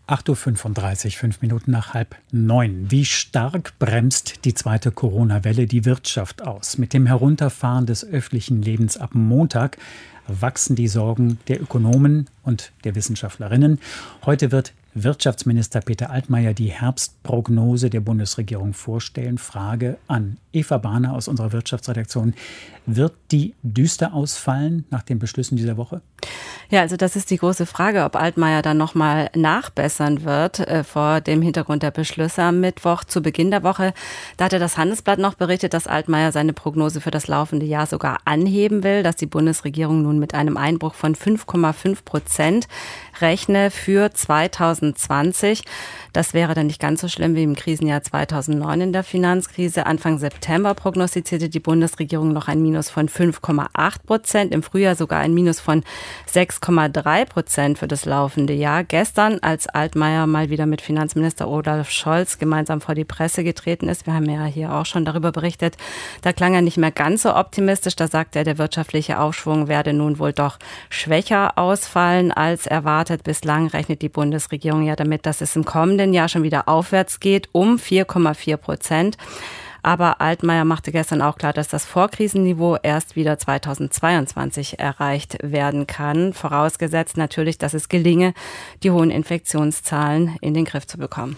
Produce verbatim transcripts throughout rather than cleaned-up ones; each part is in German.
acht Uhr fünfunddreißig, fünf Minuten nach halb neun. Wie stark bremst die zweite Corona-Welle die Wirtschaft aus? Mit dem Herunterfahren des öffentlichen Lebens ab Montag wachsen die Sorgen der Ökonomen und der Wissenschaftlerinnen. Heute wird Wirtschaftsminister Peter Altmaier die Herbstprognose der Bundesregierung vorstellen. Frage an Eva Bahner aus unserer Wirtschaftsredaktion. Wird die düster ausfallen nach den Beschlüssen dieser Woche? Ja, also das ist die große Frage, ob Altmaier dann nochmal nachbessern wird äh, vor dem Hintergrund der Beschlüsse am Mittwoch zu Beginn der Woche. Da hatte das Handelsblatt noch berichtet, dass Altmaier seine Prognose für das laufende Jahr sogar anheben will, dass die Bundesregierung nun mit einem Einbruch von fünf Komma fünf Prozent rechne für zweitausendzwanzig. Das wäre dann nicht ganz so schlimm wie im Krisenjahr zweitausendneun in der Finanzkrise. Anfang September prognostizierte die Bundesregierung noch ein Minus von fünf Komma acht Prozent, im Frühjahr sogar ein Minus von sechs Komma drei Prozent für das laufende Jahr. Gestern, als Altmaier mal wieder mit Finanzminister Olaf Scholz gemeinsam vor die Presse getreten ist, wir haben ja hier auch schon darüber berichtet, da klang er nicht mehr ganz so optimistisch. Da sagte er, der wirtschaftliche Aufschwung werde nun wohl doch schwächer ausfallen als erwartet. Bislang rechnet die Bundesregierung ja damit, dass es im kommenden Jahr schon wieder aufwärts geht, um vier Komma vier Prozent. Aber Altmaier machte gestern auch klar, dass das Vorkrisenniveau erst wieder zweitausendzweiundzwanzig erreicht werden kann. Vorausgesetzt natürlich, dass es gelinge, die hohen Infektionszahlen in den Griff zu bekommen.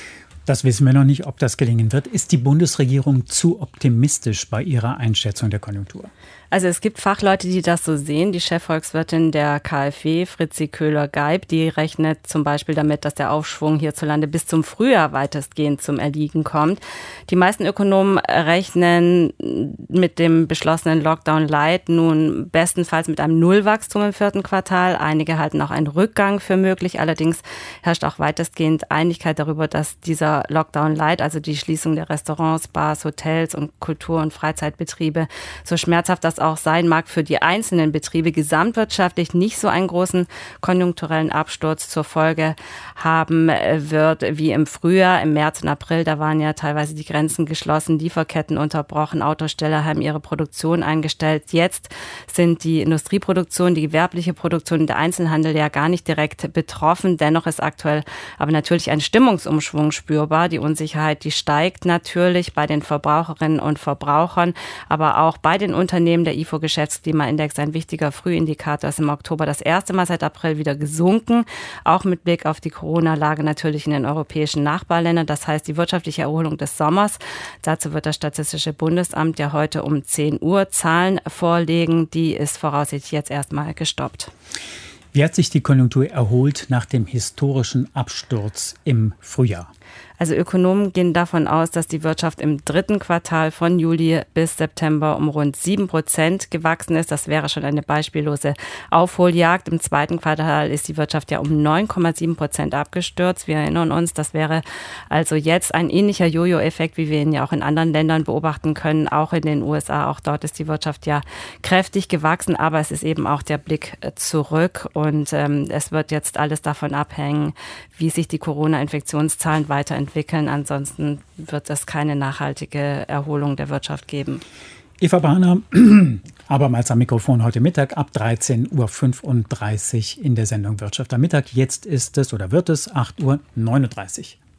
Das wissen wir noch nicht, ob das gelingen wird. Ist die Bundesregierung zu optimistisch bei ihrer Einschätzung der Konjunktur? Also es gibt Fachleute, die das so sehen. Die Chefvolkswirtin der KfW, Fritzi Köhler-Geib, die rechnet zum Beispiel damit, dass der Aufschwung hierzulande bis zum Frühjahr weitestgehend zum Erliegen kommt. Die meisten Ökonomen rechnen mit dem beschlossenen Lockdown Light nun bestenfalls mit einem Nullwachstum im vierten Quartal. Einige halten auch einen Rückgang für möglich. Allerdings herrscht auch weitestgehend Einigkeit darüber, dass dieser Lockdown Light, also die Schließung der Restaurants, Bars, Hotels und Kultur- und Freizeitbetriebe, so schmerzhaft das auch sein mag für die einzelnen Betriebe, gesamtwirtschaftlich nicht so einen großen konjunkturellen Absturz zur Folge haben wird wie im Frühjahr. Im März und April, da waren ja teilweise die Grenzen geschlossen, Lieferketten unterbrochen, Autosteller haben ihre Produktion eingestellt. Jetzt sind die Industrieproduktion, die gewerbliche Produktion und der Einzelhandel ja gar nicht direkt betroffen. Dennoch ist aktuell aber natürlich ein Stimmungsumschwung spürbar. Die Unsicherheit, die steigt natürlich bei den Verbraucherinnen und Verbrauchern, aber auch bei den Unternehmen. Der I F O-Geschäftsklimaindex, ein wichtiger Frühindikator, ist im Oktober das erste Mal seit April wieder gesunken. Auch mit Blick auf die Corona-Lage natürlich in den europäischen Nachbarländern. Das heißt, die wirtschaftliche Erholung des Sommers. Dazu wird das Statistische Bundesamt ja heute um zehn Uhr Zahlen vorlegen. Die ist voraussichtlich jetzt erstmal gestoppt. Wie hat sich die Konjunktur erholt nach dem historischen Absturz im Frühjahr? Also Ökonomen gehen davon aus, dass die Wirtschaft im dritten Quartal von Juli bis September um rund sieben Prozent gewachsen ist. Das wäre schon eine beispiellose Aufholjagd. Im zweiten Quartal ist die Wirtschaft ja um neun Komma sieben Prozent abgestürzt. Wir erinnern uns, das wäre also jetzt ein ähnlicher Jojo-Effekt, wie wir ihn ja auch in anderen Ländern beobachten können, auch in den U S A. Auch dort ist die Wirtschaft ja kräftig gewachsen, aber es ist eben auch der Blick zurück und ähm, es wird jetzt alles davon abhängen, wie sich die Corona-Infektionszahlen weiterentwickeln. Ansonsten wird es keine nachhaltige Erholung der Wirtschaft geben. Eva Bahner, abermals am Mikrofon heute Mittag ab dreizehn Uhr fünfunddreißig in der Sendung Wirtschaft am Mittag. Jetzt ist es oder wird es acht Uhr neununddreißig.